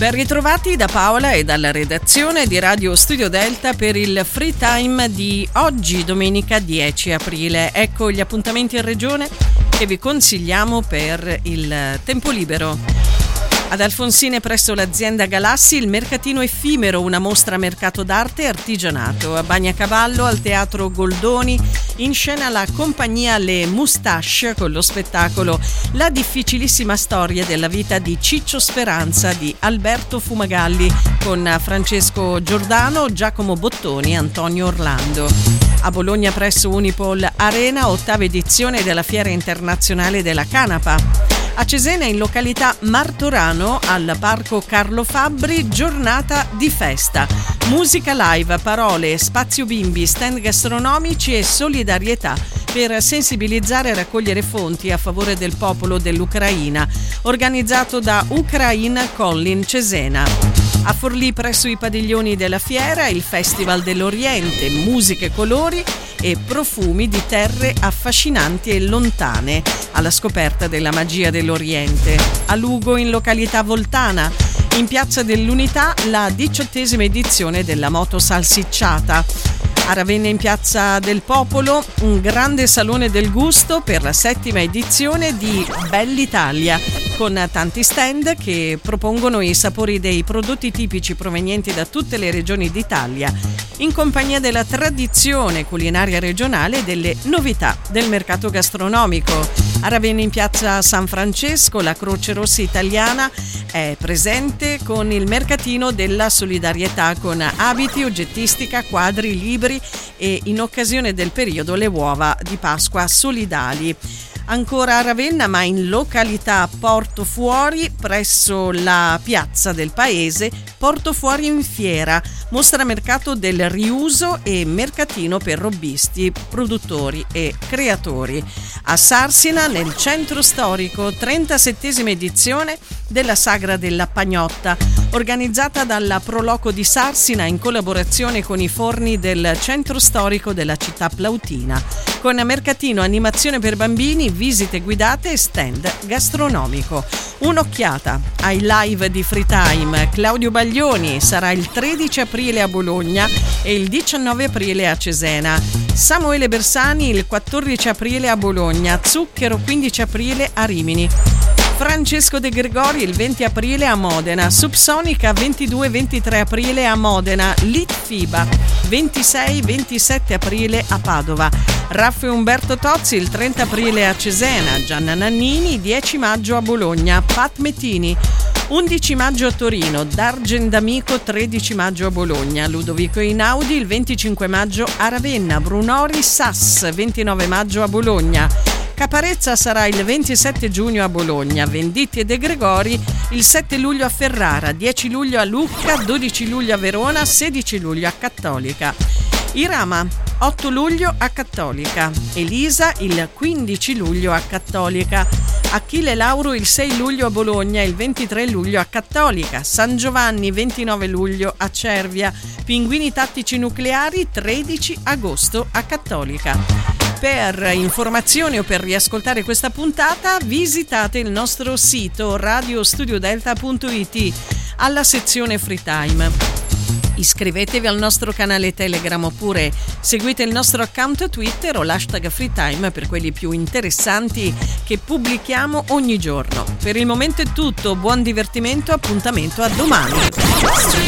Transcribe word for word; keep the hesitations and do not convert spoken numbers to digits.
Ben ritrovati da Paola e dalla redazione di Radio Studio Delta per il Free Time di oggi, domenica dieci aprile. Ecco gli appuntamenti in regione che vi consigliamo per il tempo libero. Ad Alfonsine, presso l'azienda Galassi, il mercatino effimero, una mostra mercato d'arte e artigianato. A Bagnacavallo, al Teatro Goldoni, in scena la compagnia Le Moustache con lo spettacolo La difficilissima storia della vita di Ciccio Speranza di Alberto Fumagalli, con Francesco Giordano, Giacomo Bottoni e Antonio Orlando. A Bologna, presso Unipol Arena, ottava edizione della Fiera Internazionale della Canapa. A Cesena, in località Martorano, al Parco Carlo Fabbri, giornata di festa. Musica live, parole, spazio bimbi, stand gastronomici e solidarietà per sensibilizzare e raccogliere fonti a favore del popolo dell'Ucraina, organizzato da Ukraine Collin Cesena. A Forlì, presso i padiglioni della fiera, il Festival dell'Oriente, musiche, colori e profumi di terre affascinanti e lontane, alla scoperta della magia dell'Oriente. A Lugo, in località Voltana, in Piazza dell'Unità, la diciottesima edizione della Moto Salsicciata. A Ravenna, in Piazza del Popolo, un grande salone del gusto per la settima edizione di Bell'Italia, con tanti stand che propongono i sapori dei prodotti tipici provenienti da tutte le regioni d'Italia, in compagnia della tradizione culinaria regionale e delle novità del mercato gastronomico. A Ravenna, in Piazza San Francesco, la Croce Rossa Italiana è presente con il mercatino della solidarietà, con abiti, oggettistica, quadri, libri e, in occasione del periodo, le uova di Pasqua solidali. Ancora a Ravenna, ma in località Portofuori, presso la piazza del paese, Portofuori in fiera, mostra mercato del riuso e mercatino per robbisti, produttori e creatori. A Sarsina, nel centro storico, trentasettesima edizione della Sagra della Pagnotta, organizzata dalla Proloco di Sarsina in collaborazione con i forni del centro storico della città plautina, con mercatino, animazione per bambini, visite guidate e stand gastronomico. Un'occhiata ai live di Free Time. Claudio Baglioni sarà il tredici aprile a Bologna e il diciannove aprile a Cesena. Samuele Bersani il quattordici aprile a Bologna. Zucchero quindici aprile a Rimini. Francesco De Gregori il venti aprile a Modena. Subsonica ventidue ventitré aprile a Modena. Litfiba ventisei ventisette aprile a Padova. Raffa e Umberto Tozzi il trenta aprile a Cesena. Gianna Nannini dieci maggio a Bologna. Pat Mettini undici maggio a Torino. D'Argen D'Amico tredici maggio a Bologna. Ludovico Einaudi il venticinque maggio a Ravenna. Brunori Sass ventinove maggio a Bologna. Caparezza sarà il ventisette giugno a Bologna. Venditti e De Gregori il sette luglio a Ferrara, dieci luglio a Lucca, dodici luglio a Verona, sedici luglio a Cattolica. Irama otto luglio a Cattolica. Elisa il quindici luglio a Cattolica. Achille Lauro il sei luglio a Bologna e il ventitré luglio a Cattolica. San Giovanni ventinove luglio a Cervia. Pinguini Tattici Nucleari tredici agosto a Cattolica. Per informazioni o per riascoltare questa puntata visitate il nostro sito radio studio delta punto it alla sezione Free Time. Iscrivetevi al nostro canale Telegram oppure seguite il nostro account Twitter o l'hashtag Free Time per quelli più interessanti che pubblichiamo ogni giorno. Per il momento è tutto, buon divertimento, appuntamento a domani.